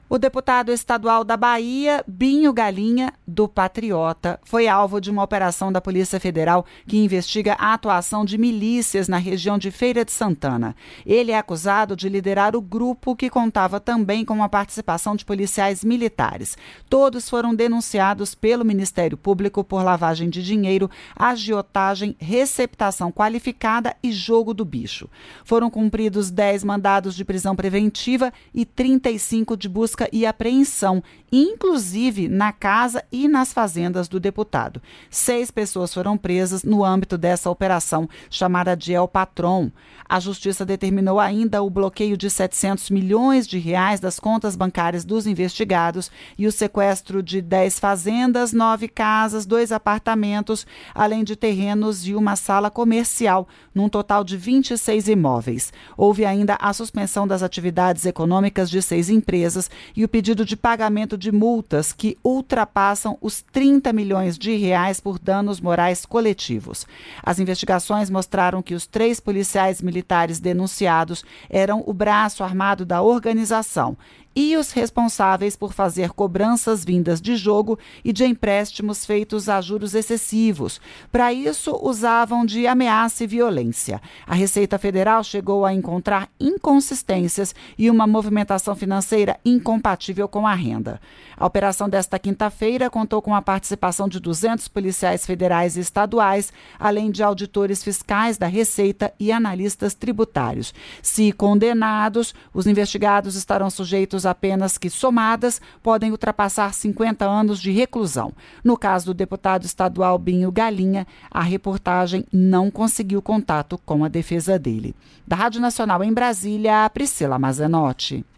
O deputado estadual da Bahia, Binho Galinha, do Patriota, foi alvo de uma operação da Polícia Federal que investiga a atuação de milícias na região de Feira de Santana. Ele é acusado de liderar o grupo que contava também com a participação de policiais militares. Todos foram denunciados pelo Ministério Público por lavagem de dinheiro, agiotagem, receptação qualificada e jogo do bicho. Foram cumpridos 10 mandados de prisão preventiva e 35 de busca e apreensão, inclusive na casa e nas fazendas do deputado. 6 pessoas foram presas no âmbito dessa operação, chamada de El Patrón. A Justiça determinou ainda o bloqueio de 700 milhões de reais das contas bancárias dos investigados e o sequestro de 10 fazendas, 9 casas, 2 apartamentos, além de terrenos e uma sala comercial, num total de 26 imóveis. Houve ainda a suspensão das atividades econômicas de 6 empresas e o pedido de pagamento de multas que ultrapassam os 30 milhões de reais por danos morais coletivos. As investigações mostraram que os 3 policiais militares denunciados eram o braço armado da organização e os responsáveis por fazer cobranças vindas de jogo e de empréstimos feitos a juros excessivos. Para isso, usavam de ameaça e violência. A Receita Federal chegou a encontrar inconsistências e uma movimentação financeira incompatível com a renda. A operação desta quinta-feira contou com a participação de 200 policiais federais e estaduais, além de auditores fiscais da Receita e analistas tributários. Se condenados, os investigados estarão sujeitos a penas que, somadas, podem ultrapassar 50 anos de reclusão. No caso do deputado estadual Binho Galinha, a reportagem não conseguiu contato com a defesa dele. Da Rádio Nacional em Brasília, Priscila Mazenotti.